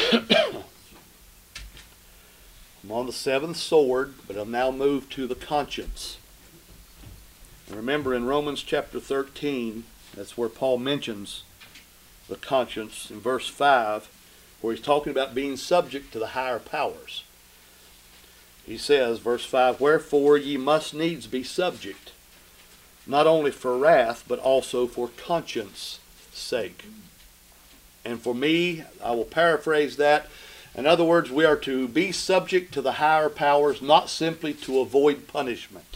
I'm on the seventh sword, but I'll now move to the conscience. And remember in Romans chapter 13, that's where Paul mentions the conscience in verse 5, where he's talking about being subject to the higher powers. He says, verse 5, "Wherefore ye must needs be subject, not only for wrath, but also for conscience sake." And for me, I will paraphrase that. In other words, we are to be subject to the higher powers, not simply to avoid punishment,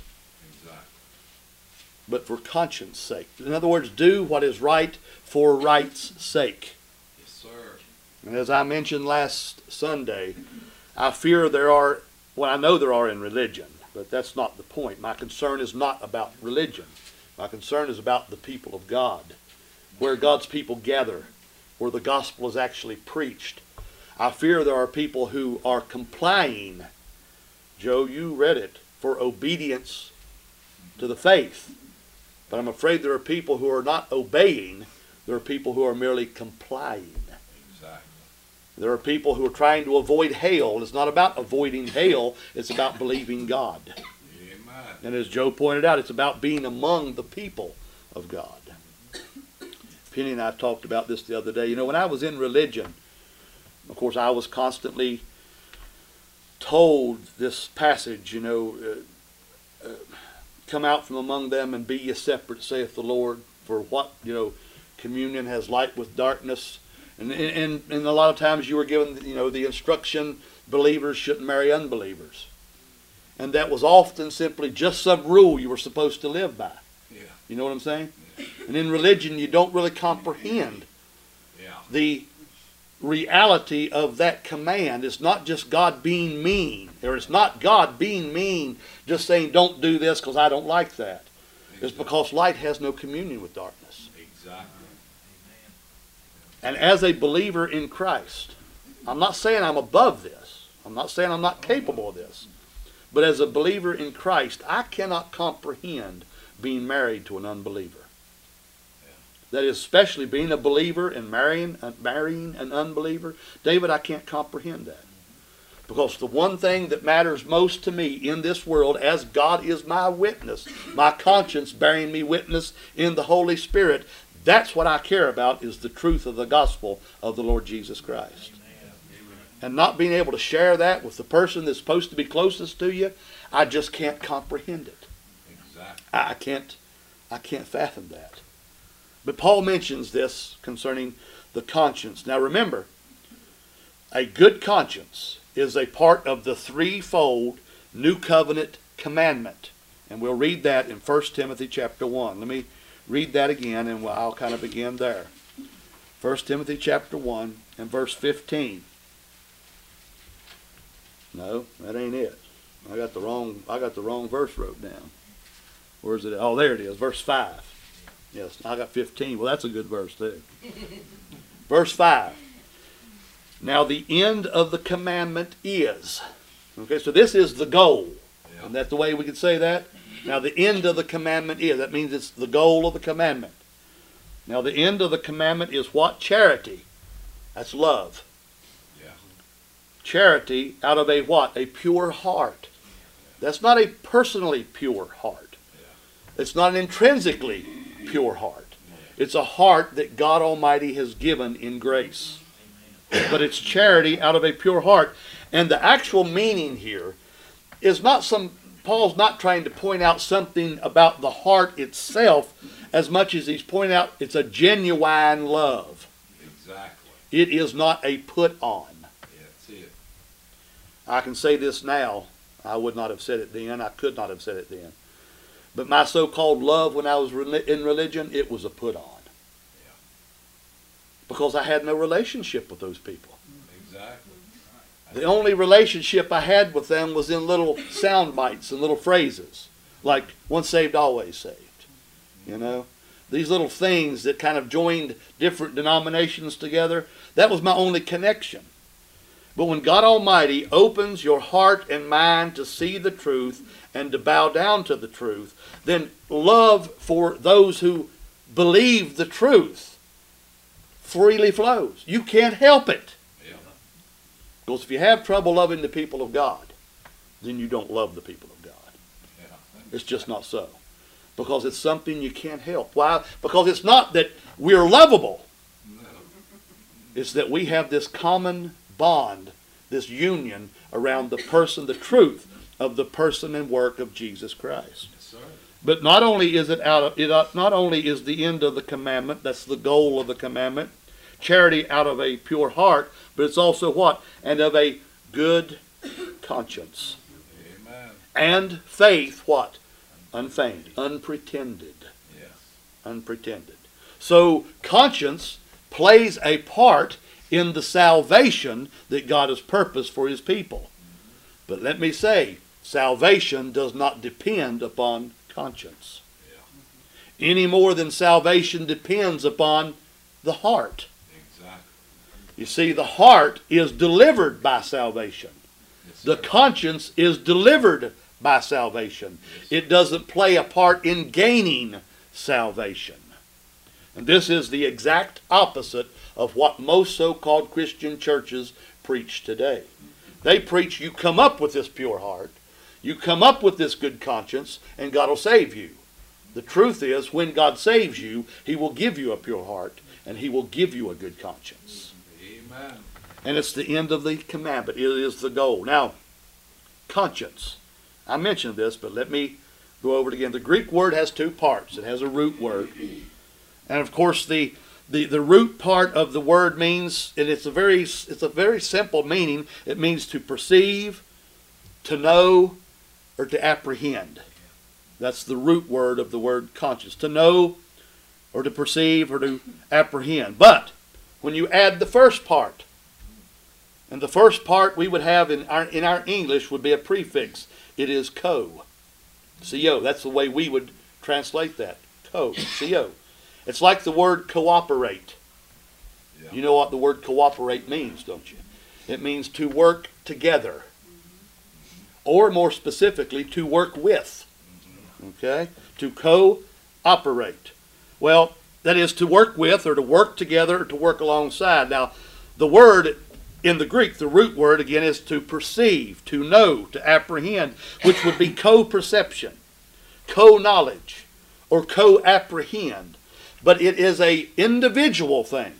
but for conscience sake. In other words, do what is right for right's sake. Yes, sir. And as I mentioned last Sunday, I fear there are, well, I know there are in religion, but that's not the point. My concern is not about religion. My concern is about the people of God, where God's people gather, where the gospel is actually preached. I fear there are people who are complying, Joe, you read it, for obedience to the faith. But I'm afraid there are people who are not obeying. There are people who are merely complying. Exactly. There are people who are trying to avoid hell. It's not about avoiding hell. It's about believing God. Amen. And as Joe pointed out, it's about being among the people of God. Penny and I talked about this the other day. You know, when I was in religion, of course, I was constantly told this passage, you know, come out from among them and be ye separate, saith the Lord, for what, you know, communion has light with darkness. And a lot of times you were given, you know, the instruction, believers shouldn't marry unbelievers. And that was often simply just some rule you were supposed to live by. Yeah. You know what I'm saying? And in religion, you don't really comprehend the reality of that command. It's not just God being mean, or it's not God being mean just saying don't do this because I don't like that. It's because light has no communion with darkness. Exactly. And as a believer in Christ, I'm not saying I'm above this. I'm not saying I'm not capable of this. But as a believer in Christ, I cannot comprehend being married to an unbeliever. That is, especially being a believer and marrying an unbeliever. David, I can't comprehend that. Because the one thing that matters most to me in this world, as God is my witness, my conscience bearing me witness in the Holy Spirit, that's what I care about, is the truth of the gospel of the Lord Jesus Christ. And not being able to share that with the person that's supposed to be closest to you, I just can't comprehend it. Exactly. I can't fathom that. But Paul mentions this concerning the conscience. Now remember, a good conscience is a part of the threefold New Covenant commandment. And we'll read that in 1 Timothy chapter 1. Let me read that again and I'll kind of begin there. 1 Timothy chapter 1 and verse 15. No, that ain't it. I got the wrong verse wrote down. Where's it? Oh, there it is, verse 5. Yes, I got 15. Well, that's a good verse too. Verse 5. Now the end of the commandment is. Okay, so this is the goal. Yeah. And that's the way we could say that. Now the end of the commandment is. That means it's the goal of the commandment. Now the end of the commandment is what? Charity. That's love. Yeah. Charity out of a what? A pure heart. That's not a personally pure heart. It's not an intrinsically pure heart. It's a heart that God Almighty has given in grace. But it's charity out of a pure heart. And the actual meaning here is not Paul's not trying to point out something about the heart itself as much as he's pointing out it's a genuine love. Exactly. It is not a put on. Yeah, that's it. I can say this now. I would not have said it then. I could not have said it then. But my so-called love when I was in religion, it was a put on. Yeah. Because I had no relationship with those people. Exactly. The only relationship I had with them was in little sound bites and little phrases. Like, once saved, always saved. You know? These little things that kind of joined different denominations together. That was my only connection. But when God Almighty opens your heart and mind to see the truth and to bow down to the truth, then love for those who believe the truth freely flows. You can't help it. Yeah. Because if you have trouble loving the people of God, then you don't love the people of God. Yeah. It's just not so. Because it's something you can't help. Why? Because it's not that we're lovable. No. It's that we have this common bond, this union around the person, the truth of the person and work of Jesus Christ. Yes, sir. But not only is not only is the end of the commandment, that's the goal of the commandment, charity out of a pure heart, but it's also what? And of a good conscience. Amen. And faith, what? Unfeigned, unpretended. Yes. Unpretended. So conscience plays a part in the salvation that God has purposed for his people. But let me say, salvation does not depend upon conscience. Yeah. Any more than salvation depends upon the heart. Exactly. You see, the heart is delivered by salvation. Yes, The sir. conscience is delivered by salvation. It doesn't play a part in gaining salvation. And this is the exact opposite of what most so-called Christian churches preach today. They preach you come up with this pure heart, you come up with this good conscience, and God will save you. The truth is, when God saves you, he will give you a pure heart, and he will give you a good conscience. Amen. And it's the end of the commandment. It is the goal. Now, conscience. I mentioned this, but let me go over it again. The Greek word has two parts. It has a root word. And of course, the root part of the word means, and it's a very simple meaning. It means to perceive, to know, or to apprehend. That's the root word of the word conscience. To know, or to perceive, or to apprehend. But when you add the first part, and the first part we would have in our English would be a prefix. It is co. C-O. That's the way we would translate that. Co. C-O. It's like the word cooperate. Yeah. You know what the word cooperate means, don't you? It means to work together. Or more specifically, to work with. Okay? To cooperate. Well, that is to work with, or to work together, or to work alongside. Now, the word in the Greek, the root word again is to perceive, to know, to apprehend, which would be co-perception, co-knowledge, or co-apprehend. But it is an individual thing.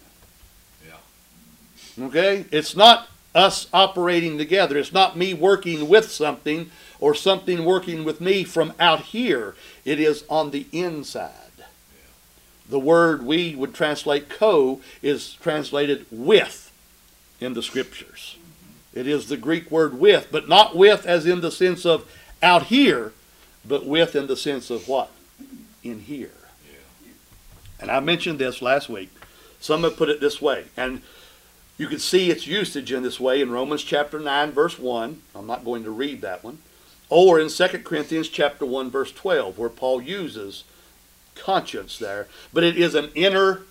Yeah. Okay? It's not us operating together. It's not me working with something or something working with me from out here. It is on the inside. Yeah. The word we would translate co is translated with in the scriptures. It is the Greek word with, but not with as in the sense of out here, but with in the sense of what? In here. Yeah. And I mentioned this last week. Some have put it this way, and you can see its usage in this way in Romans chapter 9, verse 1. I'm not going to read that one. Or in 2 Corinthians chapter 1, verse 12, where Paul uses conscience there. But it is an inner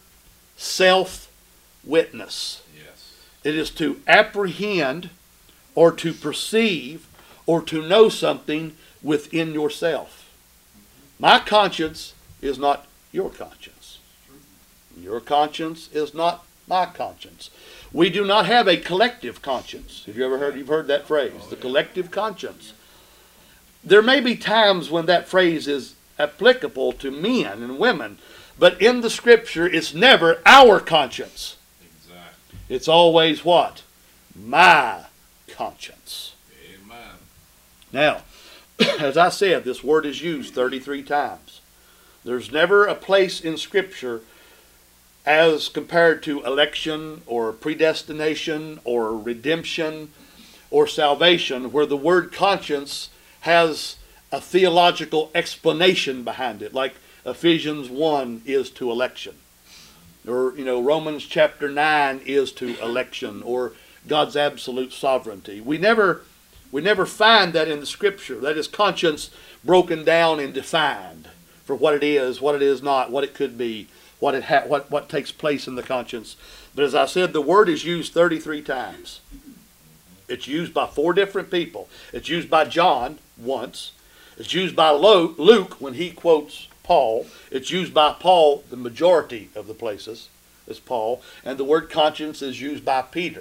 self-witness. Yes. It is to apprehend or to perceive or to know something within yourself. My conscience is not your conscience. Your conscience is not my conscience. We do not have a collective conscience. Have you ever heard? You've heard that phrase, the collective conscience. There may be times when that phrase is applicable to men and women, but in the scripture it's never our conscience. Exactly. It's always what? My conscience. Amen. Now, as I said, this word is used 33 times. There's never a place in Scripture as compared to election or predestination or redemption or salvation where the word conscience has a theological explanation behind it, like Ephesians 1 is to election. Or, Romans chapter 9 is to election, or God's absolute sovereignty. We never find that in the Scripture. That is conscience broken down and defined for what it is not, what it could be, what takes place in the conscience. But as I said, the word is used 33 times. It's used by 4 different people. It's used by John once. It's used by Luke when he quotes Paul. It's used by Paul the majority of the places. It's Paul. And the word conscience is used by Peter.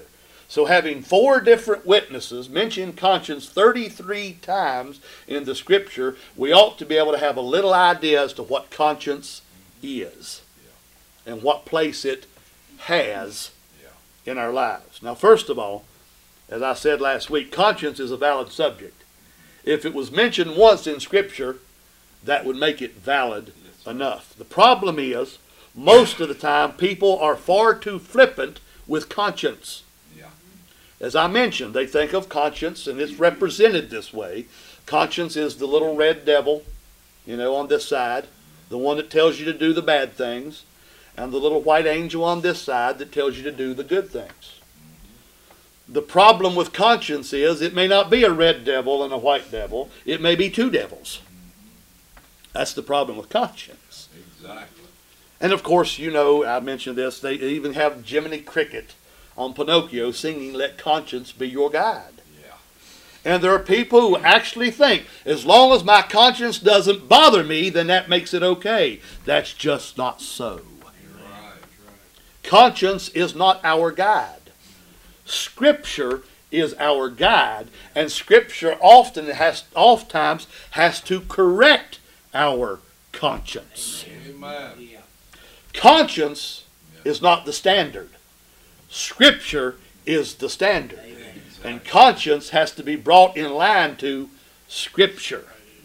So having 4 different witnesses mention conscience 33 times in the Scripture, we ought to be able to have a little idea as to what conscience is and what place it has in our lives. Now, first of all, as I said last week, conscience is a valid subject. If it was mentioned once in Scripture, that would make it valid enough. The problem is, most of the time, people are far too flippant with conscience. As I mentioned, they think of conscience, and it's represented this way. Conscience is the little red devil, on this side, the one that tells you to do the bad things, and the little white angel on this side that tells you to do the good things. The problem with conscience is it may not be a red devil and a white devil. It may be 2 devils. That's the problem with conscience. Exactly. And of course, I mentioned this, they even have Jiminy Cricket on Pinocchio singing, "Let conscience be your guide." Yeah. And there are people who actually think, as long as my conscience doesn't bother me, then that makes it okay. That's just not so. Right. Conscience is not our guide. Scripture is our guide, and Scripture oftentimes has to correct our conscience. Amen. Conscience is not the standard. Scripture is the standard. And conscience has to be brought in line to Scripture.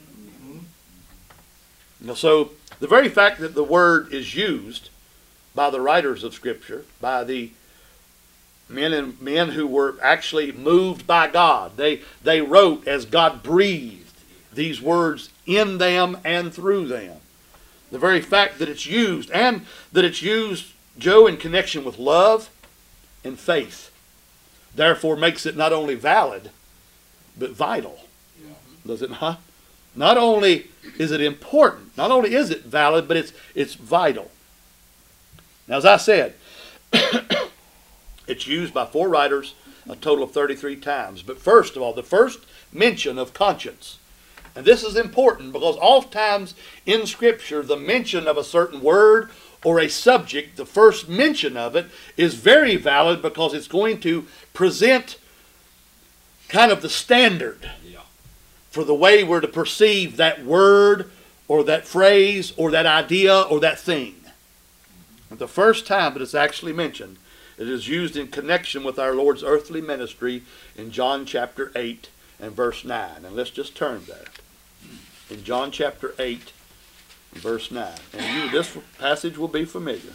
So the very fact that the word is used by the writers of Scripture, by the men who were actually moved by God, they wrote as God breathed these words in them and through them. The very fact that it's used, and that it's used, Joe, in connection with love and faith, therefore makes it not only valid, but vital. Does it not? Not only is it important, not only is it valid, but it's vital. Now, as I said, it's used by 4 writers, a total of 33 times. But first of all, the first mention of conscience. And this is important because oftentimes in Scripture, the mention of a certain word or a subject, the first mention of it is very valid because it's going to present kind of the standard for the way we're to perceive that word or that phrase or that idea or that thing. And the first time that it's actually mentioned, it is used in connection with our Lord's earthly ministry in John chapter 8 and verse 9. And let's just turn there. In John chapter 8, verse 9. And this passage will be familiar.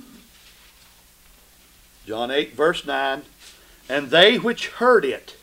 John 8, verse 9. And they which heard it,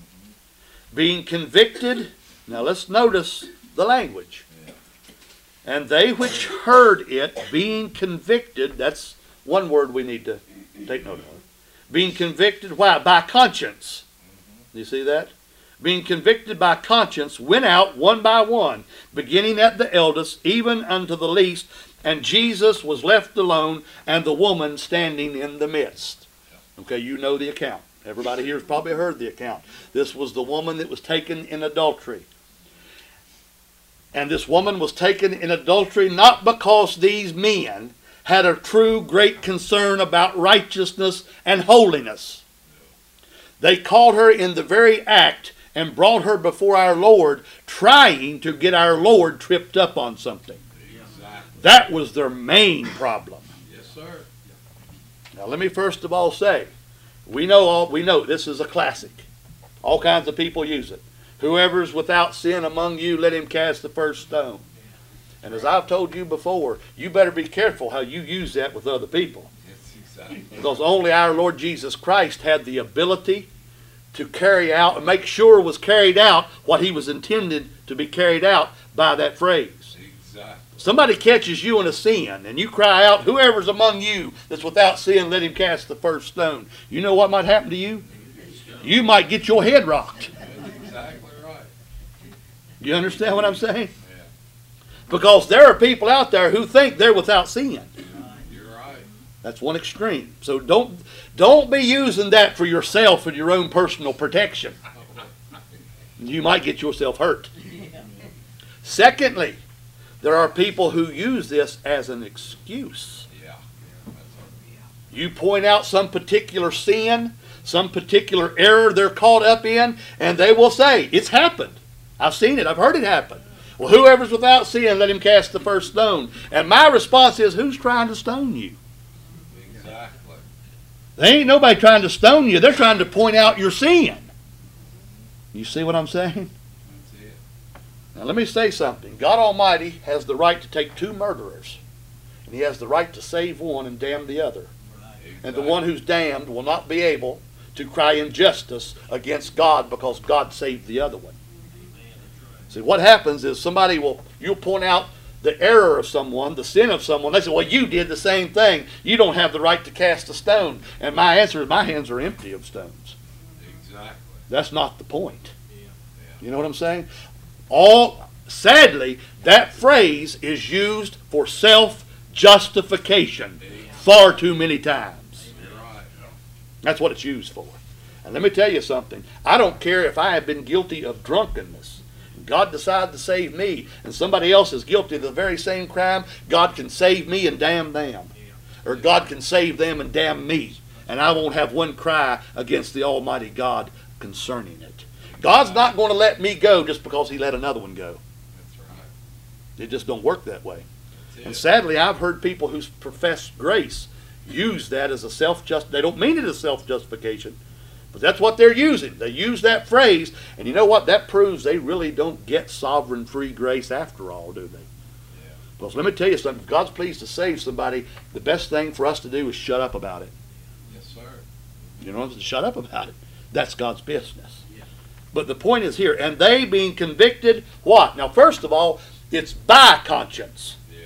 being convicted. Now let's notice the language. And they which heard it, being convicted. That's one word we need to take note of. Being convicted, why? By conscience. Do you see that? Being convicted by conscience, went out one by one, beginning at the eldest, even unto the least. And Jesus was left alone, and the woman standing in the midst. Okay, you know the account. Everybody here has probably heard the account. This was the woman that was taken in adultery. And this woman was taken in adultery not because these men had a true great concern about righteousness and holiness. They caught her in the very act and brought her before our Lord, trying to get our Lord tripped up on something. Exactly. That was their main problem. Yes, sir. Now let me first of all say, we know this is a classic. All kinds of people use it. Whoever's without sin among you, let him cast the first stone. And as I've told you before, you better be careful how you use that with other people. Yes, exactly. Because only our Lord Jesus Christ had the ability to carry out and make sure was carried out what he was intended to be carried out by that phrase. Exactly. Somebody catches you in a sin and you cry out, whoever's among you that's without sin, let him cast the first stone. You know what might happen to you? You might get your head rocked. That's exactly right. You understand what I'm saying? Yeah. Because there are people out there who think they're without sin. You're right. That's one extreme. So don't be using that for yourself and your own personal protection. You might get yourself hurt. Secondly, there are people who use this as an excuse. Yeah. You point out some particular sin, some particular error they're caught up in, and they will say, it's happened. I've seen it. I've heard it happen. Well, whoever's without sin, let him cast the first stone. And my response is, who's trying to stone you? Exactly. There ain't nobody trying to stone you. They're trying to point out your sin. You see what I'm saying? That's it. Now let me say something. God Almighty has the right to take two murderers, and He has the right to save one and damn the other. And the one who's damned will not be able to cry injustice against God because God saved the other one. See, what happens is you'll point out the error of someone, the sin of someone. They say, well, you did the same thing. You don't have the right to cast a stone. And my answer is, my hands are empty of stones. Exactly. That's not the point. You know what I'm saying? Sadly, that phrase is used for self-justification far too many times. You're right. That's what it's used for. And let me tell you something. I don't care if I have been guilty of drunkenness. God decided to save me, and somebody else is guilty of the very same crime. God can save me and damn them. Or God can save them and damn me. And I won't have one cry against the Almighty God concerning it. God's not going to let me go just because He let another one go. That's right. It just don't work that way. That's And it. sadly, I've heard people who profess grace use that as a they don't mean it as self-justification, but that's what they're using. They use that phrase, and you know what? That proves they really don't get sovereign free grace after all, do they? Yeah. Because let me tell you something. If God's pleased to save somebody, the best thing for us to do is shut up about it. Yes, sir. You know, shut up about it. That's God's business. But the point is here, and they being convicted, what? Now, first of all, it's by conscience. Yeah.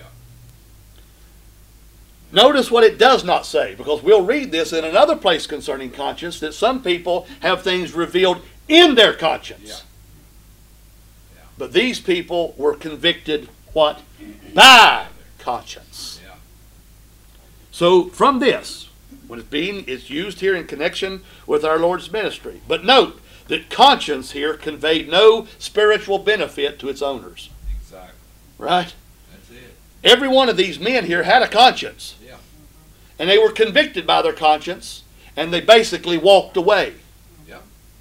Notice what it does not say, because we'll read this in another place concerning conscience, that some people have things revealed in their conscience. Yeah. Yeah. But these people were convicted, what? By conscience. Yeah. So from this, when it's used here in connection with our Lord's ministry. But note that conscience here conveyed no spiritual benefit to its owners. Exactly. Right? That's it. Every one of these men here had a conscience. Yeah. And they were convicted by their conscience, and they basically walked away. Yeah.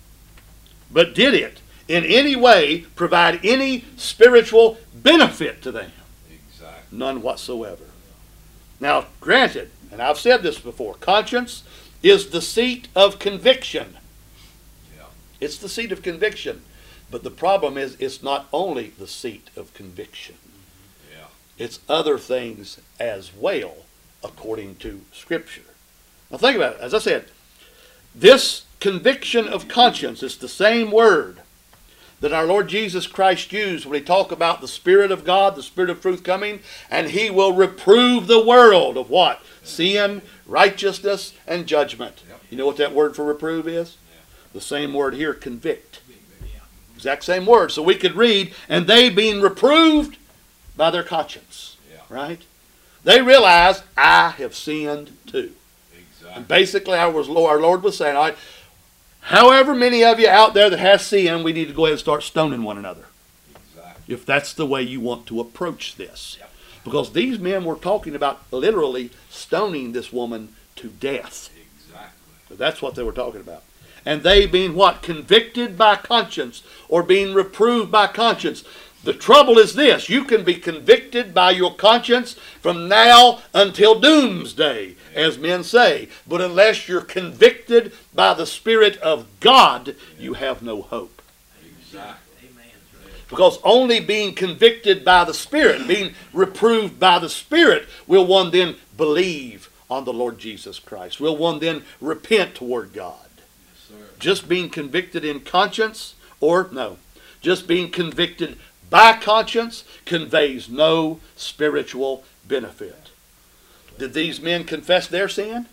But did it in any way provide any spiritual benefit to them? Exactly. None whatsoever. Now, granted, and I've said this before, conscience is the seat of conviction. Yeah. It's the seat of conviction. But the problem is, it's not only the seat of conviction. Yeah. It's other things as well, according to Scripture. Now think about it. As I said, this conviction of conscience is the same word that our Lord Jesus Christ used when He talked about the Spirit of God, the Spirit of truth coming, and He will reprove the world of what? Sin, righteousness, and judgment. Yep. You know what that word for reprove is? Yeah. The same word here, convict. Exact same word. So we could read, and they being reproved by their conscience. Yeah. Right? They realize, I have sinned too. Exactly. And basically our Lord was saying, all right, however many of you out there that has sin, we need to go ahead and start stoning one another. Exactly. If that's the way you want to approach this. Yep. Because these men were talking about literally stoning this woman to death. Exactly. That's what they were talking about. And they being what? Convicted by conscience, or being reproved by conscience. The trouble is this: you can be convicted by your conscience from now until doomsday, as men say. But unless you're convicted by the Spirit of God, you have no hope. Exactly. Because only being convicted by the Spirit, being reproved by the Spirit, will one then believe on the Lord Jesus Christ. Will one then repent toward God. Yes, sir. Just being convicted in conscience, or no, just being convicted by conscience conveys no spiritual benefit. Did these men confess their sin?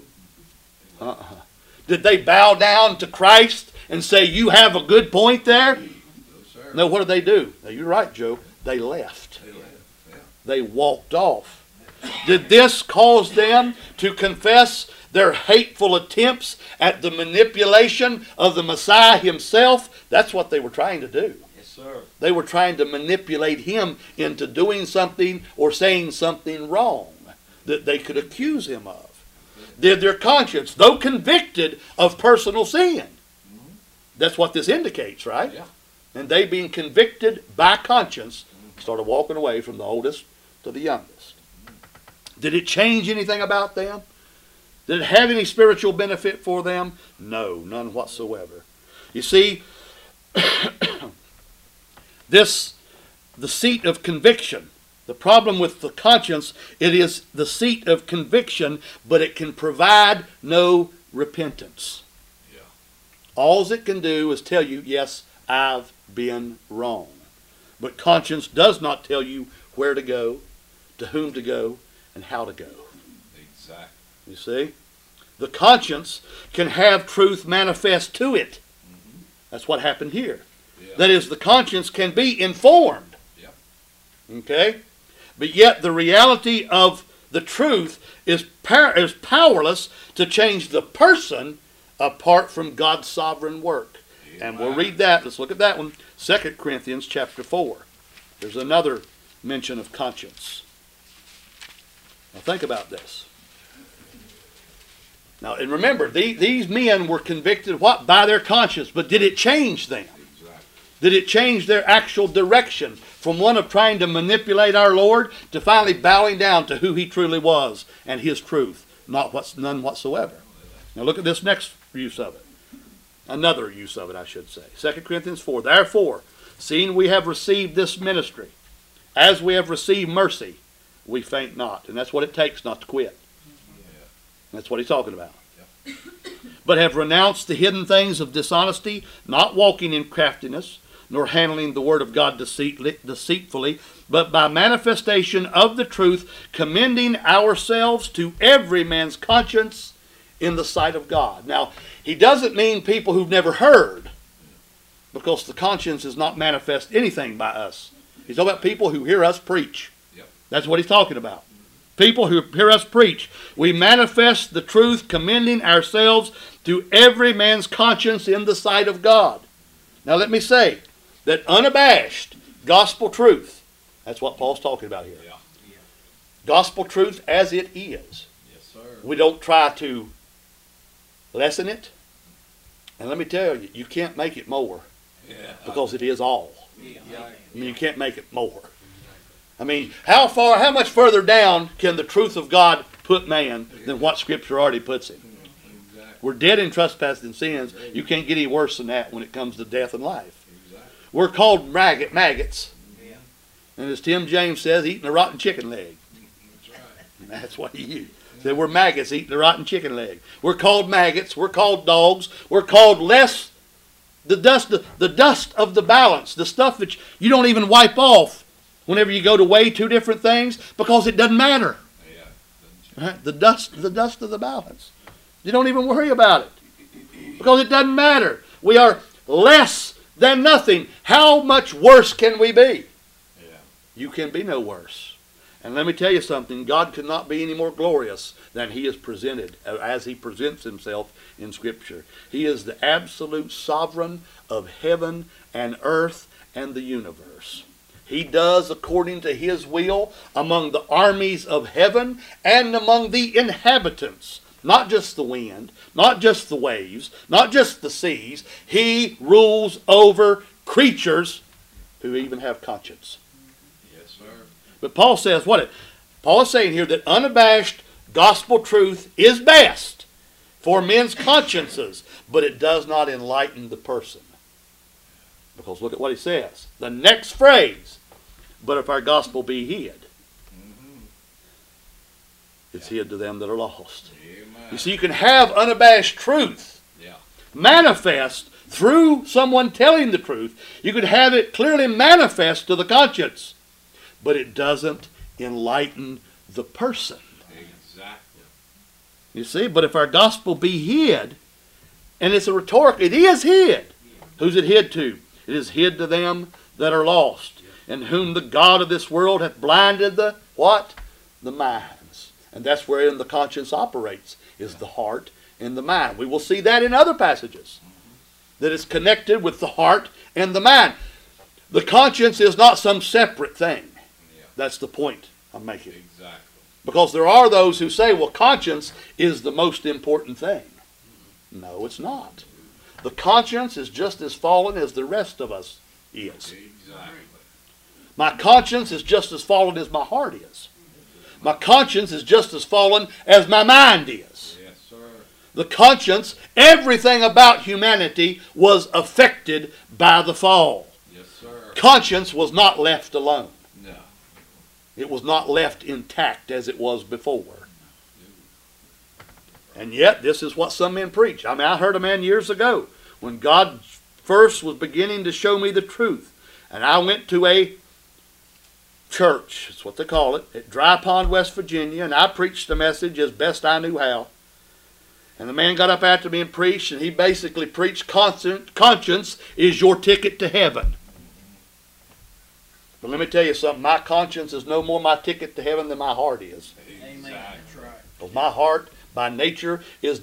No. Did they bow down to Christ and say, you have a good point there? No, sir. No, what did they do? Now, you're right, Joe. They left. They left. Yeah. They walked off. Did this cause them to confess their hateful attempts at the manipulation of the Messiah Himself? That's what they were trying to do. Yes, sir. They were trying to manipulate Him into doing something or saying something wrong that they could accuse Him of. did their conscience, though convicted of personal sin. That's what this indicates, right? Yeah. And they, being convicted by conscience, started walking away from the oldest to the youngest. Did it change anything about them? Did it have any spiritual benefit for them? No, none whatsoever. You see, the seat of conviction, the problem with the conscience, it is the seat of conviction, but it can provide no repentance. Yeah. All it can do is tell you, yes, I've been wrong. But conscience does not tell you where to go, to whom to go, and how to go. Exactly. You see? The conscience can have truth manifest to it. That's what happened here. Yeah. That is, the conscience can be informed. Yeah. Okay? But yet the reality of the truth is powerless to change the person apart from God's sovereign work. And we'll read that. Let's look at that one. 2 Corinthians chapter 4. There's another mention of conscience. Now think about this. Now, and remember, these men were convicted what? By their conscience. But did it change them? Exactly. Did it change their actual direction from one of trying to manipulate our Lord to finally bowing down to who He truly was and His truth? None whatsoever. Now look at this next use of it. Another use of it, I should say. 2 Corinthians 4. Therefore, seeing we have received this ministry, as we have received mercy, we faint not. And that's what it takes not to quit. Yeah. That's what he's talking about. Yep. But have renounced the hidden things of dishonesty, not walking in craftiness, nor handling the word of God deceitfully, but by manifestation of the truth, commending ourselves to every man's conscience in the sight of God. Now, he doesn't mean people who've never heard, because the conscience is not manifest anything by us. He's talking about people who hear us preach. Yep. That's what he's talking about. People who hear us preach. We manifest the truth, commending ourselves to every man's conscience in the sight of God. Now let me say that unabashed gospel truth, that's what Paul's talking about here. Yeah. Gospel truth as it is. Yes, sir. We don't try to lessen it. And let me tell you, you can't make it more, Yeah. because it is all. Yeah. I mean, you can't make it more. I mean, how much further down can the truth of God put man than what Scripture already puts him? Exactly. We're dead in trespasses and sins. You can't get any worse than that when it comes to death and life. Exactly. We're called maggots. Yeah. And as Tim James says, eating a rotten chicken leg. That's right. And that's what he used. Said we're maggots eating a rotten chicken leg. We're called maggots. We're called dogs. We're called less the dust of the balance, the stuff that you don't even wipe off whenever you go to weigh two different things, because it doesn't matter. Yeah. Right? The dust of the balance. You don't even worry about it, because it doesn't matter. We are less than nothing. How much worse can we be? Yeah. You can be no worse. And let me tell you something, God could not be any more glorious than He is presented, as He presents Himself in Scripture. He is the absolute sovereign of heaven and earth and the universe. He does according to His will among the armies of heaven and among the inhabitants. Not just the wind, not just the waves, not just the seas. He rules over creatures who even have conscience. Yes, sir. But Paul says, Paul is saying here that unabashed gospel truth is best for men's consciences, but it does not enlighten the person. Because look at what he says. The next phrase, but if our gospel be hid, it's hid to them that are lost. Amen. You see, you can have unabashed truth Yeah. manifest through someone telling the truth. You could have it clearly manifest to the conscience, but it doesn't enlighten the person. Exactly. You see, but if our gospel be hid, and it's a rhetorical, it is hid. Who's it hid to? It is hid to them that are lost, in whom the God of this world hath blinded the what? The minds. And that's wherein the conscience operates, is the heart and the mind. We will see that in other passages, that it's connected with the heart and the mind. The conscience is not some separate thing. Yeah. That's the point I'm making. Exactly. Because there are those who say, well, conscience is the most important thing. No, it's not. The conscience is just as fallen as the rest of us is. Exactly. My conscience is just as fallen as my heart is. My conscience is just as fallen as my mind is. Yes, sir. The conscience, everything about humanity was affected by the fall. Yes, sir. Conscience was not left alone. No. It was not left intact as it was before. And yet, this is what some men preach. I mean, I heard a man years ago when God first was beginning to show me the truth. And I went to a church, that's what they call it, at Dry Pond, West Virginia, and I preached the message as best I knew how. And the man got up after me and preached, and he basically preached conscience is your ticket to heaven. But let me tell you something, my conscience is no more my ticket to heaven than my heart is. Amen. That's right. Because my heart, by nature, is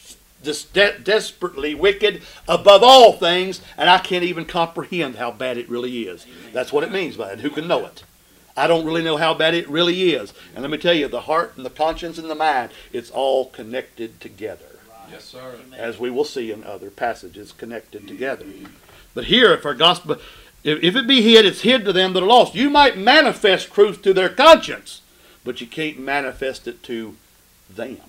desperately wicked above all things, and I can't even comprehend how bad it really is. That's what it means by it. Who can know it? I don't really know how bad it really is. And let me tell you, the heart and the conscience and the mind, it's all connected together. Yes, sir. As we will see in other passages, connected together. But here, if our gospel, if it be hid, it's hid to them that are lost. You might manifest truth to their conscience, but you can't manifest it to them.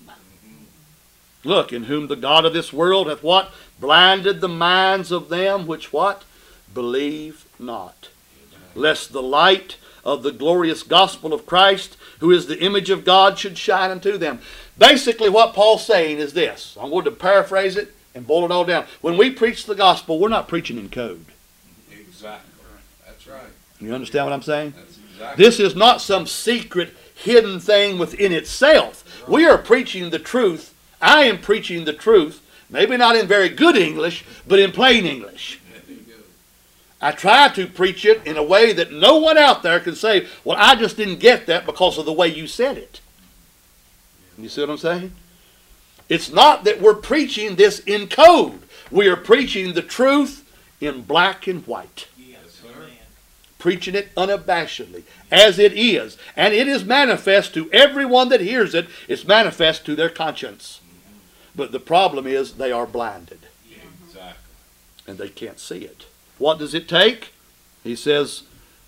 Look, in whom the God of this world hath what? Blinded the minds of them which what? Believe not. Lest the light of the glorious gospel of Christ, who is the image of God, should shine unto them. Basically what Paul's saying is this. I'm going to paraphrase it and boil it all down. When we preach the gospel, we're not preaching in code. Exactly. That's right. You understand what I'm saying? That's exactly. This is not some secret hidden thing within itself. We are preaching the truth. I am preaching the truth, maybe not in very good English, but in plain English. There you go. I try to preach it in a way that no one out there can say, well, I just didn't get that because of the way you said it. You see what I'm saying? It's not that we're preaching this in code. We are preaching the truth in black and white. Yes, sir. amen. Preaching it unabashedly, as it is. And it is manifest to everyone that hears it. It's manifest to their conscience. But the problem is they are blinded. Exactly. And they can't see it. What does it take? He says,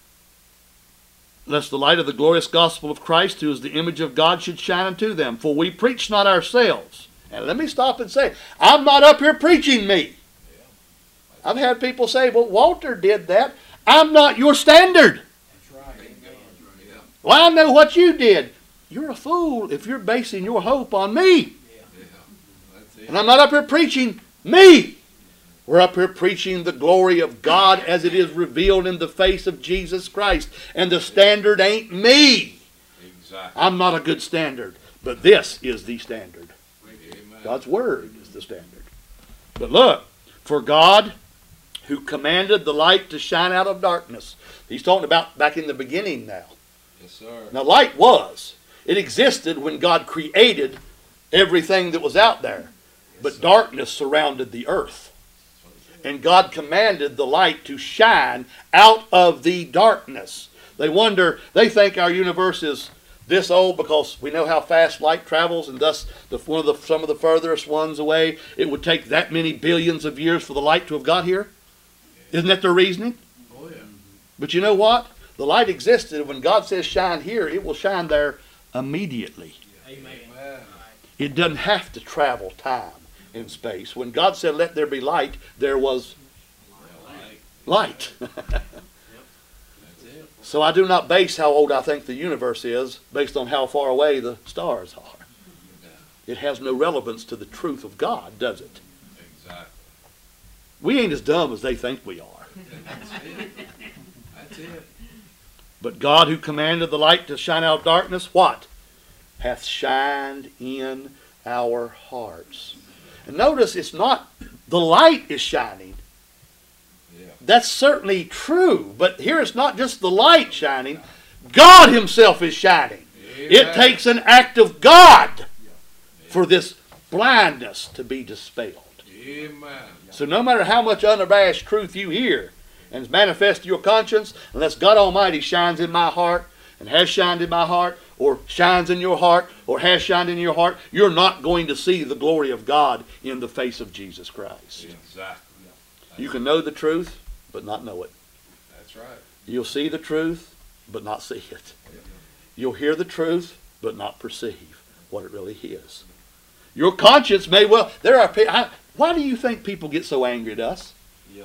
lest the light of the glorious gospel of Christ, who is the image of God, should shine unto them. For we preach not ourselves. And let me stop and say, I'm not up here preaching me. I've had people say, well, Walter did that. I'm not your standard. That's right. Amen. Yeah. Well, I know what you did. You're a fool if you're basing your hope on me. Yeah. That's it. And I'm not up here preaching me. We're up here preaching the glory of God as it is revealed in the face of Jesus Christ. And the standard ain't me. Exactly. I'm not a good standard. But this is the standard. Amen. God's Word is the standard. But look, for God, who commanded the light to shine out of darkness. He's talking about back in the beginning now. Yes, sir. Now, light was. It existed when God created everything that was out there. But darkness surrounded the earth. And God commanded the light to shine out of the darkness. They wonder, they think our universe is this old because we know how fast light travels, and thus some of the furthest ones away, it would take that many billions of years for the light to have got here. Isn't that their reasoning? Oh, yeah. But you know what? The light existed. When God says shine here, it will shine there immediately. Amen. Amen. It doesn't have to travel time in space. When God said let there be light, there was light. That's it. So I do not base how old I think the universe is based on how far away the stars are. It has no relevance to the truth of God, does it? Exactly. We ain't as dumb as they think we are. That's it. That's it. But God, who commanded the light to shine out of darkness, what? Hath shined in our hearts. And notice it's not the light is shining. Yeah. That's certainly true. But here it's not just the light shining. God himself is shining. It Amen. takes an act of God for this blindness to be dispelled. Amen. So no matter how much unabashed truth you hear and is manifest to your conscience, unless God Almighty shines in my heart and has shined in my heart, or shines in your heart or has shined in your heart, you're not going to see the glory of God in the face of Jesus Christ. Exactly. You can know the truth, but not know it. That's right. You'll see the truth, but not see it. You'll hear the truth, but not perceive what it really is. Your conscience may well... Why do you think people get so angry at us? Yeah.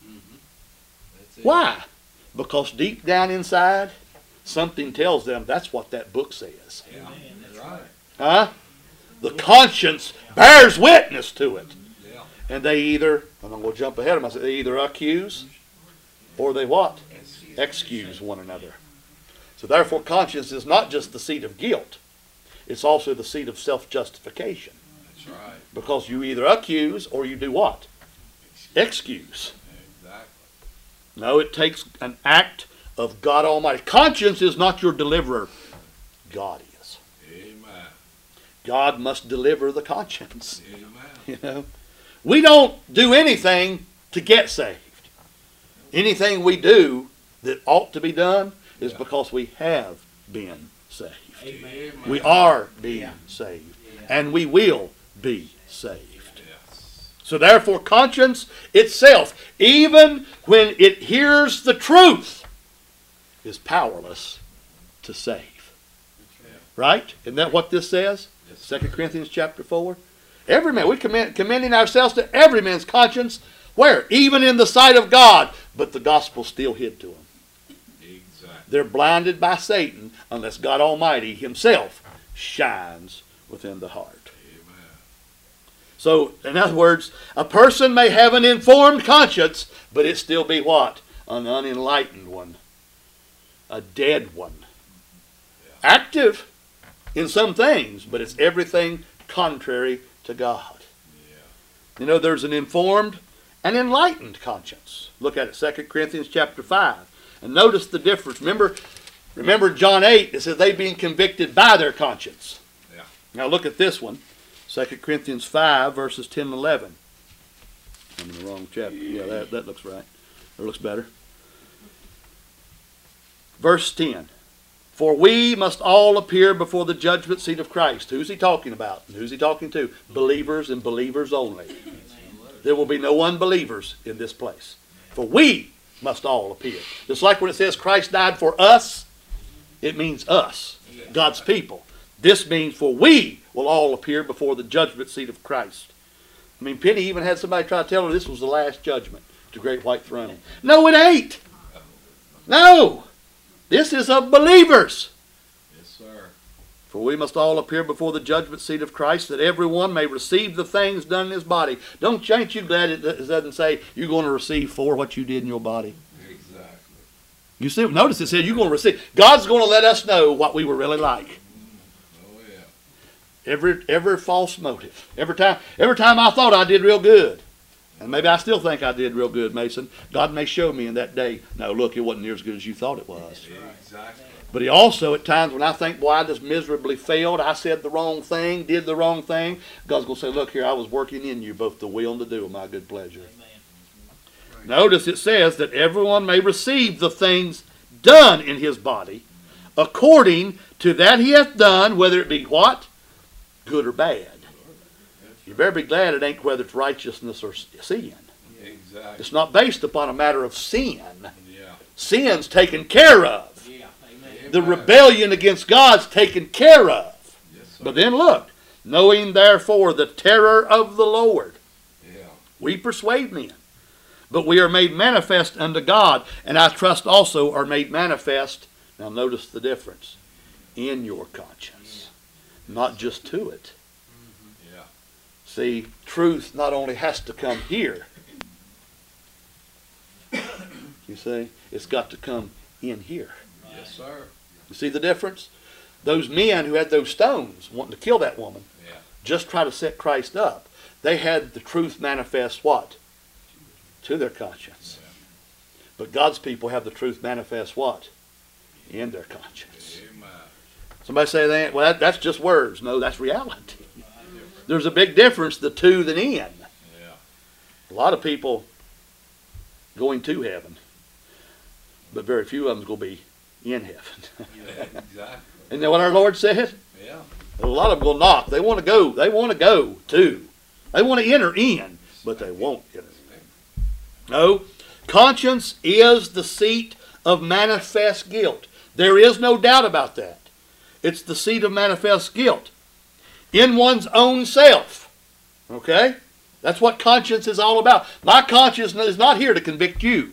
That's it. Why? Because deep down inside, something tells them that's what that book says. Yeah. That's right. Huh? The conscience bears witness to it. Yeah. And they either, and I'm going to jump ahead of myself, they either accuse or they what? Excuse one another. So therefore conscience is not just the seat of guilt. It's also the seat of self-justification. That's right. Because you either accuse or you do what? Excuse. Exactly. No, it takes an act of God Almighty. Conscience is not your deliverer. God is. Amen. God must deliver the conscience. Amen. You know, we don't do anything to get saved. Anything we do that ought to be done is because we have been saved. Amen. We are being saved. And we will be saved. Yes. So therefore conscience itself, even when it hears the truth, is powerless to save. Right? Isn't that what this says? Yes. 2 Corinthians chapter 4. Every man, we commending ourselves to every man's conscience. Where? Even in the sight of God. But the gospel's still hid to them. Exactly. They're blinded by Satan unless God Almighty himself shines within the heart. Amen. So, in other words, a person may have an informed conscience, but it still be what? An unenlightened one. A dead one. Active in some things, but it's everything contrary to God. Yeah. You know, there's an informed and enlightened conscience. Look at it, 2 Corinthians chapter 5. And notice the difference. Remember John 8, it says they've been convicted by their conscience. Yeah. Now look at this one. 2 Corinthians 5, verses 10 and 11. I'm in the wrong chapter. Yeah, that looks right. Or looks better. Verse 10. For we must all appear before the judgment seat of Christ. Who's he talking about? And who's he talking to? Believers and believers only. There will be no unbelievers in this place. For we must all appear. Just like when it says Christ died for us, it means us, God's people. This means for we will all appear before the judgment seat of Christ. I mean, Penny even had somebody try to tell her this was the last judgment, the great white throne. No, it ain't. No. This is of believers. Yes, sir. For we must all appear before the judgment seat of Christ, that everyone may receive the things done in his body. Ain't you glad it doesn't say you're going to receive for what you did in your body? Exactly. You see, notice it says you're going to receive. God's going to let us know what we were really like. Oh, yeah. Every false motive. Every time I thought I did real good. And maybe I still think I did real good, Mason. God may show me in that day, no, look, it wasn't near as good as you thought it was. Exactly. But he also, at times when I think, boy, I just miserably failed, I said the wrong thing, did the wrong thing, God's going to say, look here, I was working in you both the will and the do of my good pleasure. Amen. Notice it says that everyone may receive the things done in his body according to that he hath done, whether it be what? Good or bad. You better be glad it ain't whether it's righteousness or sin. Exactly. It's not based upon a matter of sin. Yeah. Sin's taken care of. Yeah. Amen. The rebellion against God's taken care of. Yes, sir. But then look, knowing therefore the terror of the Lord, Yeah. we persuade men. But we are made manifest unto God, and I trust also are made manifest, now notice the difference, in your conscience. Not just to it. Yeah. See, truth not only has to come here, you see, it's got to come in here. Yes, sir. You see the difference? Those men who had those stones wanting to kill that woman, Yeah. just try to set Christ up. They had the truth manifest what? To their conscience. Yeah. But God's people have the truth manifest what? In their conscience. Amen. Somebody say that, well, that's just words. No, that's reality. There's a big difference, the to than in. Yeah. A lot of people going to heaven, but very few of them is going to be in heaven. Yeah. Exactly. Isn't that what our Lord said? Yeah. A lot of them will knock. They want to go. They want to go too. They want to enter in, but they won't enter in. No. Conscience is the seat of manifest guilt. There is no doubt about that. It's the seat of manifest guilt. In one's own self. Okay? That's what conscience is all about. My conscience is not here to convict you.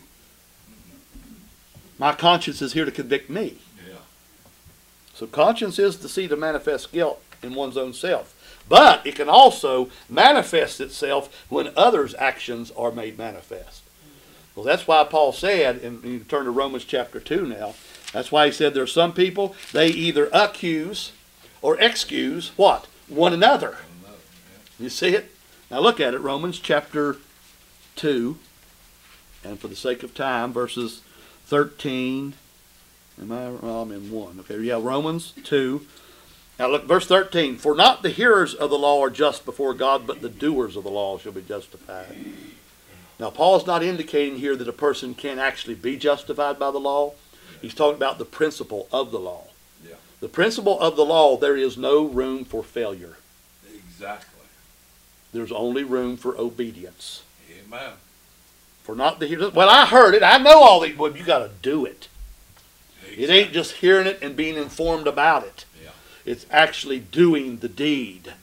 My conscience is here to convict me. Yeah. So conscience is the seat of manifest guilt in one's own self. But it can also manifest itself when others' actions are made manifest. Well, that's why Paul said, and you turn to Romans chapter 2 now, that's why he said there are some people, they either accuse or excuse what? One another. You see it? Now look at it, Romans chapter 2, and for the sake of time, verses 13. I'm in 1. Okay, yeah, Romans 2. Now look, verse 13. For not the hearers of the law are just before God, but the doers of the law shall be justified. Now Paul's not indicating here that a person can actually be justified by the law. He's talking about the principle of the law. Yeah. The principle of the law, there is no room for failure. Exactly. There's only room for obedience. Amen. For not the hearers. Well, I heard it. I know all these. Well, you got to do it. Exactly. It ain't just hearing it and being informed about it. Yeah. It's actually doing the deed.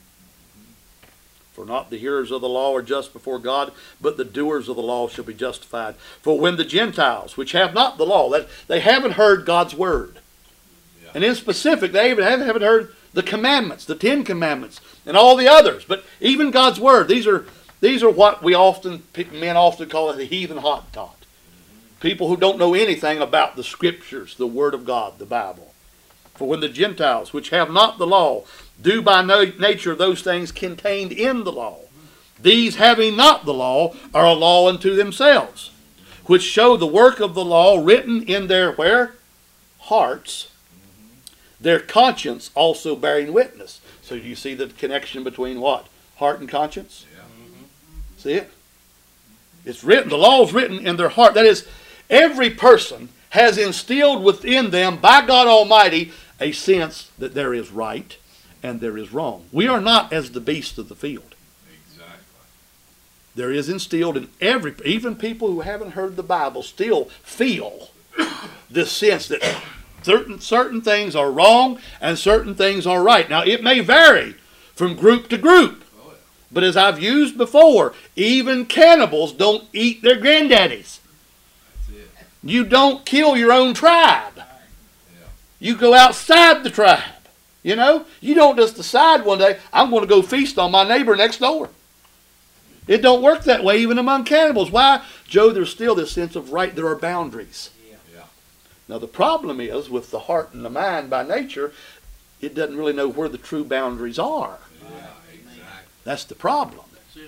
For not the hearers of the law are just before God, but the doers of the law shall be justified. For when the Gentiles, which have not the law, that they haven't heard God's word. Yeah. And in specific, they even haven't heard the commandments, the 10 commandments, and all the others. But even God's word, these are what men often call it the heathen Hottentot. People who don't know anything about the scriptures, the word of God, the Bible. For when the Gentiles, which have not the law, do by nature those things contained in the law, these having not the law are a law unto themselves, which show the work of the law written in their where? Hearts, their conscience also bearing witness. So you see the connection between what? Heart and conscience? Yeah. See it? It's written, the law is written in their heart. That is, every person has instilled within them by God Almighty a sense that there is right and there is wrong. We are not as the beasts of the field. Exactly. There is instilled in even people who haven't heard the Bible still feel this sense that certain things are wrong and certain things are right. Now it may vary from group to group. Oh, yeah. But as I've used before, even cannibals don't eat their granddaddies. That's it. You don't kill your own tribe. Yeah. You go outside the tribe. You know? You don't just decide one day, I'm going to go feast on my neighbor next door. It don't work that way even among cannibals. Why? Joe, there's still this sense of right. There are boundaries. Yeah. Now the problem is with the heart and the mind by nature, it doesn't really know where the true boundaries are. Yeah. Exactly. That's the problem.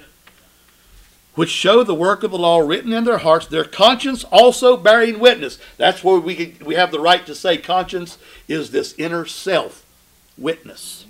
Which show the work of the law written in their hearts, their conscience also bearing witness. That's where we have the right to say conscience is this inner self witness.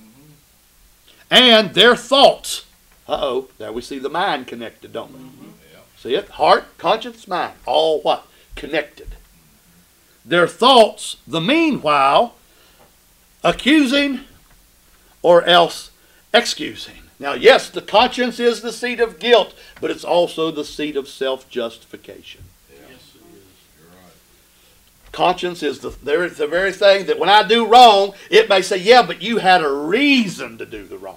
And their thoughts. There we see the mind connected, don't we? Yeah. See it? Heart, conscience, mind. All what? Connected. Their thoughts, the meanwhile, accusing or else excusing. Now, yes, the conscience is the seat of guilt, but it's also the seat of self-justification. Yeah. Yes, it is. You're right. Conscience is the very thing that when I do wrong, it may say, yeah, but you had a reason to do the wrong.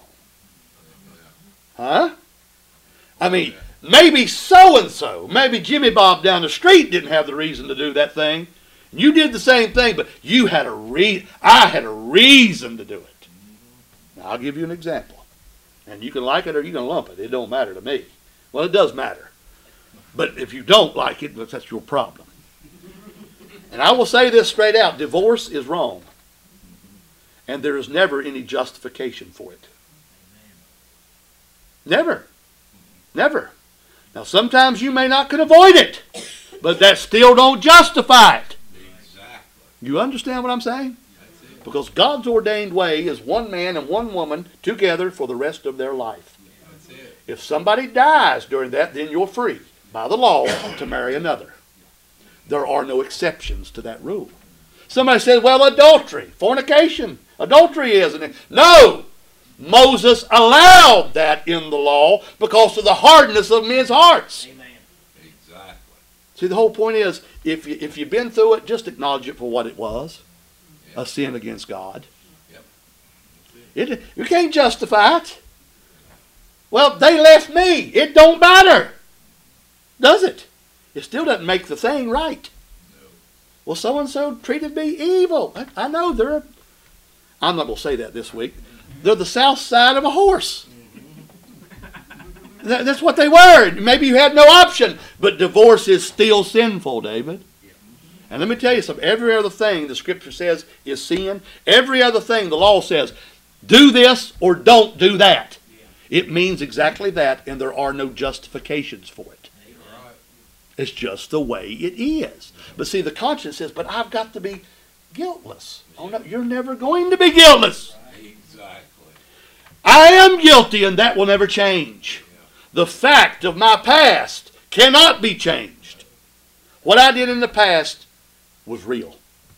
Huh? I mean, maybe so-and-so, maybe Jimmy Bob down the street didn't have the reason to do that thing. You did the same thing, but you had I had a reason to do it. Now, I'll give you an example. And you can like it or you can lump it. It don't matter to me. Well, it does matter. But if you don't like it, that's your problem. And I will say this straight out. Divorce is wrong. And there is never any justification for it. Never. Never. Now, sometimes you may not can avoid it. But that still don't justify it. Exactly. You understand what I'm saying? That's it. Because God's ordained way is one man and one woman together for the rest of their life. That's it. If somebody dies during that, then you're free by the law to marry another. There are no exceptions to that rule. Somebody says, well, adultery, fornication, Adultery is. No! Moses allowed that in the law because of the hardness of men's hearts. Amen. Exactly. See, the whole point is, if you've been through it, just acknowledge it for what it was. Yeah. A sin against God. Yep. You can't justify it. Well, they left me. It don't matter. Does it? It still doesn't make the thing right. No. Well, so-and-so treated me evil. I know I'm not going to say that this week. They're the south side of a horse. That's what they were. Maybe you had no option. But divorce is still sinful, David. And let me tell you something. Every other thing the Scripture says is sin. Every other thing the law says, do this or don't do that. It means exactly that, and there are no justifications for it. Right. It's just the way it is. But see, the conscience says, but I've got to be guiltless. Oh no, you're never going to be guiltless. Exactly. I am guilty, and that will never change. The fact of my past cannot be changed. What I did in the past was real.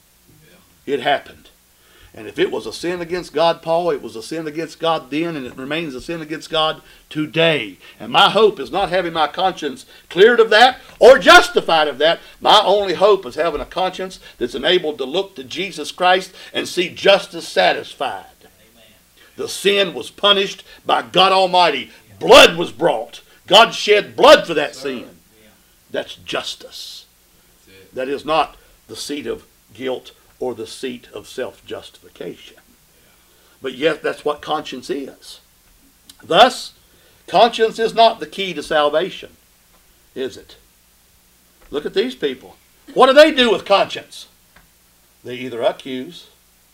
It happened. And if it was a sin against God, Paul, it was a sin against God then, and it remains a sin against God today. And my hope is not having my conscience cleared of that or justified of that. My only hope is having a conscience that's enabled to look to Jesus Christ and see justice satisfied. Amen. The sin was punished by God Almighty. Blood was brought. God shed blood for that sin. Yeah. That's justice. That's it. That is not the seat of guilt or the seat of self-justification. But yet that's what conscience is. Thus, conscience is not the key to salvation, is it? Look at these people. What do they do with conscience? They either accuse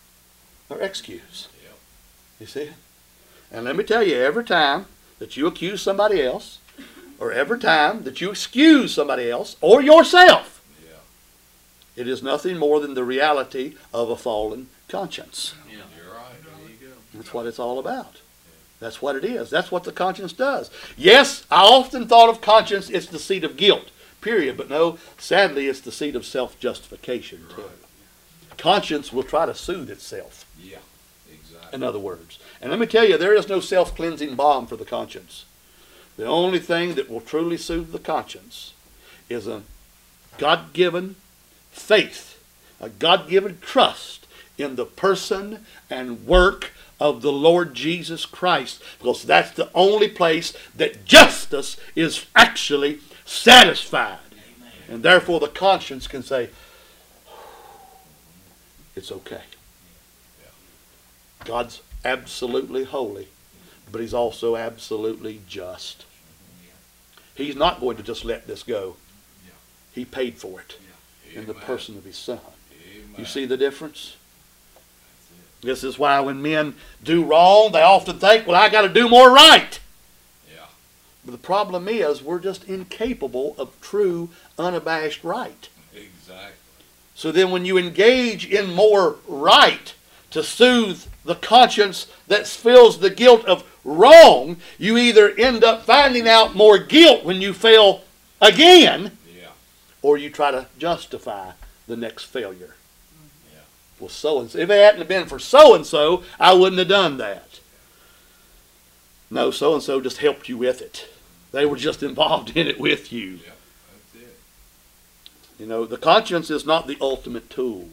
or excuse. Yep. You see? And let me tell you, every time that you accuse somebody else, or every time that you excuse somebody else or yourself, Yeah. it is nothing more than the reality of a fallen conscience. You're right. There you go. That's what it's all about. That's what it is. That's what the conscience does. Yes, I often thought of conscience, it's the seat of guilt, period. But no, sadly, it's the seat of self-justification too. Right. Conscience will try to soothe itself, Yeah. Exactly. in other words. And let me tell you, there is no self-cleansing balm for the conscience. The only thing that will truly soothe the conscience is a God-given faith, a God-given trust in the person and work of the Lord Jesus Christ, because that's the only place that justice is actually satisfied. Amen. And therefore the conscience can say, it's okay. God's absolutely holy, but he's also absolutely just. He's not going to just let this go. Yeah. He paid for it in the Amen. person of his Son. Amen. You see the difference? That's it. This is why when men do wrong, they often think, well, I got to do more right. Yeah. But the problem is we're just incapable of true, unabashed right. Exactly. So then when you engage in more right to soothe the conscience that feels the guilt of wrong, you either end up finding out more guilt when you fail again, Yeah. or you try to justify the next failure. Yeah. Well, so-and-so, if it hadn't been for so-and-so, I wouldn't have done that. No, so-and-so just helped you with it. They were just involved in it with you. Yeah. That's it. You know, the conscience is not the ultimate tool.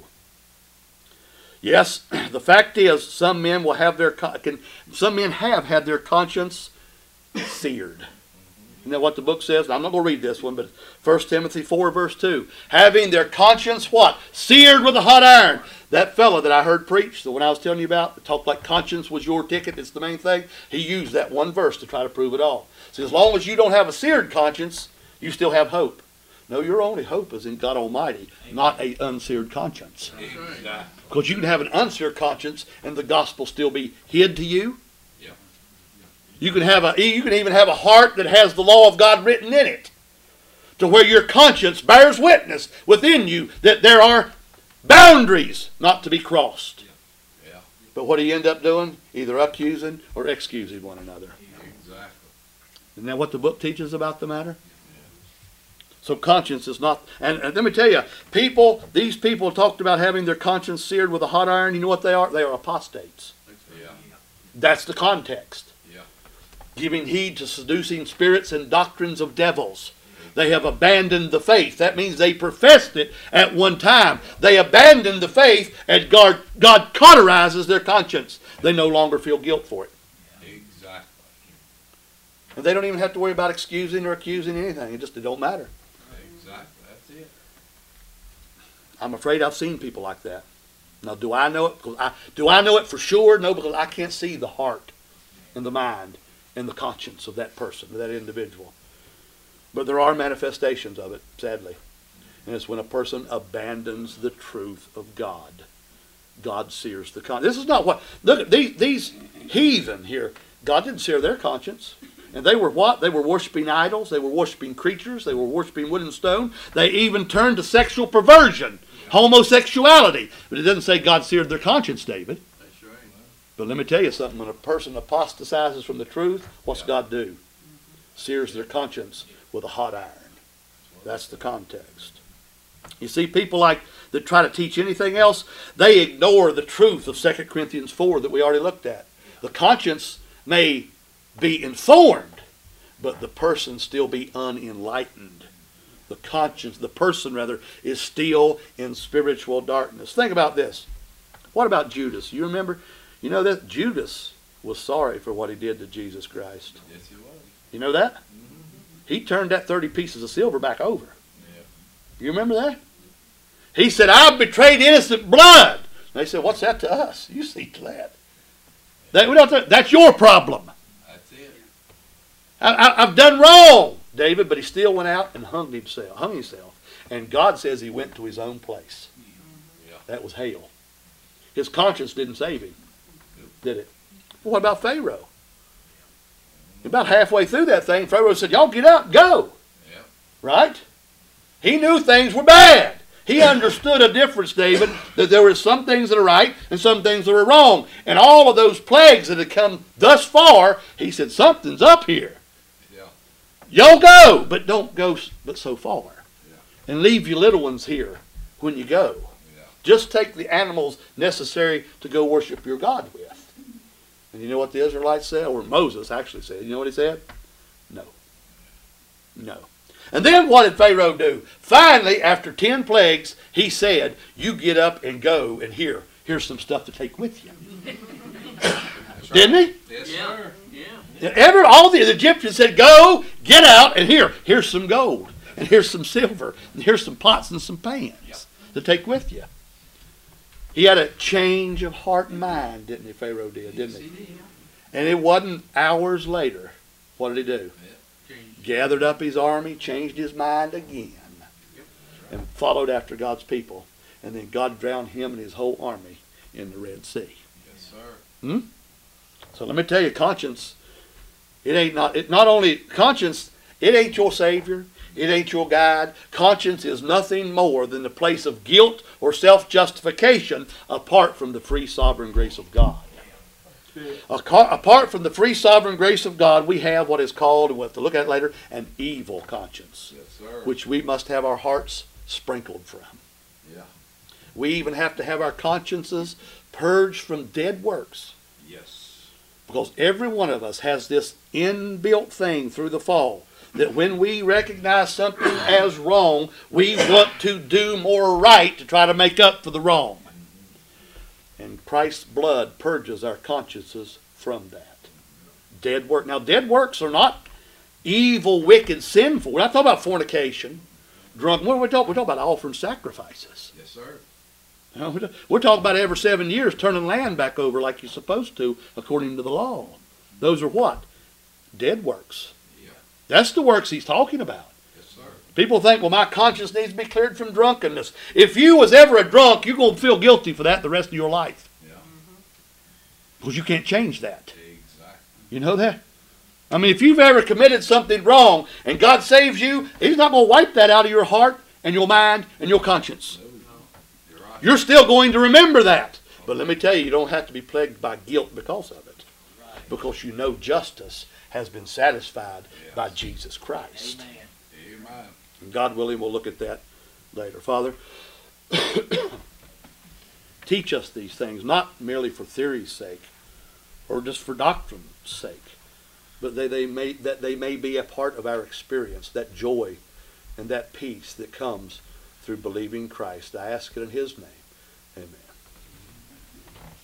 Yes, the fact is, some men will have some men have had their conscience seared. You know what the book says? I'm not going to read this one, but 1 Timothy 4 verse 2. Having their conscience what? Seared with a hot iron. That fellow that I heard preach, the one I was telling you about, that talked like conscience was your ticket, it's the main thing, he used that one verse to try to prove it all. So as long as you don't have a seared conscience, you still have hope. No, your only hope is in God Almighty, not an unseared conscience. Exactly. Because you can have an unseared conscience and the gospel still be hid to you. Yeah. You can even have a heart that has the law of God written in it, to where your conscience bears witness within you that there are boundaries not to be crossed. Yeah. But what do you end up doing? Either accusing or excusing one another. Exactly. Isn't that what the book teaches about the matter? So conscience is not, and let me tell you, these people talked about having their conscience seared with a hot iron. You know what they are? They are apostates. Yeah. That's the context. Yeah. Giving heed to seducing spirits and doctrines of devils. They have abandoned the faith. That means they professed it at one time. They abandoned the faith, and God cauterizes their conscience. They no longer feel guilt for it. Exactly. And they don't even have to worry about excusing or accusing anything. It don't matter. Exactly. That's it. I'm afraid I've seen people like that. Now, do I know it? Do I know it for sure? No, because I can't see the heart and the mind and the conscience of that person, of that individual. But there are manifestations of it, sadly. And it's when a person abandons the truth of God. God sears the conscience. This is not what... Look at these heathen here. God didn't sear their conscience. And they were what? They were worshiping idols. They were worshiping creatures. They were worshiping wood and stone. They even turned to sexual perversion, homosexuality. But it doesn't say God seared their conscience, David. That's right. But let me tell you something. When a person apostatizes from the truth, what's God do? Sears their conscience with a hot iron. That's the context. You see, people that try to teach anything else, they ignore the truth of 2 Corinthians 4 that we already looked at. The conscience may be informed, but the person still be unenlightened. The person is still in spiritual darkness. Think about this. What about Judas? You remember? You know that Judas was sorry for what he did to Jesus Christ. Yes, he was. You know that? He turned that 30 pieces of silver back over. Yeah. You remember that? He said, I've betrayed innocent blood. They said, what's that to us? You see to that. That's your problem. That's it. I've done wrong, David, but he still went out and hung himself. And God says he went to his own place. Yeah. That was hell. His conscience didn't save him, did it? Well, what about Pharaoh? About halfway through that thing, Pharaoh said, y'all get up, go. Yeah. Right? He knew things were bad. He understood a difference, David, that there were some things that are right and some things that are wrong. And all of those plagues that had come thus far, he said, something's up here. Yeah. Y'all go, but don't go but so far. Yeah. And leave your little ones here when you go. Yeah. Just take the animals necessary to go worship your God with. And you know what the Israelites said? Or Moses actually said. You know what he said? No. No. And then what did Pharaoh do? Finally, after 10 plagues, he said, you get up and go, and here's some stuff to take with you. That's Didn't right. he? Yes, Yeah. sir. Yeah. All the Egyptians said, go, get out, and here's some gold, and here's some silver, and here's some pots and some pans to take with you. He had a change of heart and mind, didn't he? Pharaoh did, didn't he? And it wasn't hours later. What did he do? Gathered up his army, changed his mind again, and followed after God's people. And then God drowned him and his whole army in the Red Sea. Yes, sir. So let me tell you, conscience, it ain't your savior. It ain't your guide. Conscience is nothing more than the place of guilt or self-justification apart from the free sovereign grace of God. Apart from the free sovereign grace of God, we have what is called, and we'll have to look at it later, an evil conscience, Yes, sir. which we must have our hearts sprinkled from. Yeah. We even have to have our consciences purged from dead works. Yes. Because every one of us has this inbuilt thing through the fall, that when we recognize something as wrong, we want to do more right to try to make up for the wrong. And Christ's blood purges our consciences from that. Dead work. Now, dead works are not evil, wicked, sinful. We're not talking about fornication, drunk. What are we talking? We're talking about offering sacrifices. Yes, sir. We're talking about every 7 years turning land back over like you're supposed to according to the law. Those are what? Dead works. Yeah. That's the works he's talking about. Yes, sir. People think, well, my conscience needs to be cleared from drunkenness. If you was ever a drunk, you're going to feel guilty for that the rest of your life. Yeah. Because you can't change that. Exactly. You know that? I mean, if you've ever committed something wrong and God saves you, he's not going to wipe that out of your heart and your mind and your conscience. No. You're right. You're still going to remember that. But let me tell you, you don't have to be plagued by guilt because of it. Because you know justice has been satisfied by Jesus Christ. Amen. Amen. And God willing, we'll look at that later. Father, teach us these things, not merely for theory's sake or just for doctrine's sake, but that they may be a part of our experience, that joy and that peace that comes through believing Christ. I ask it in His name.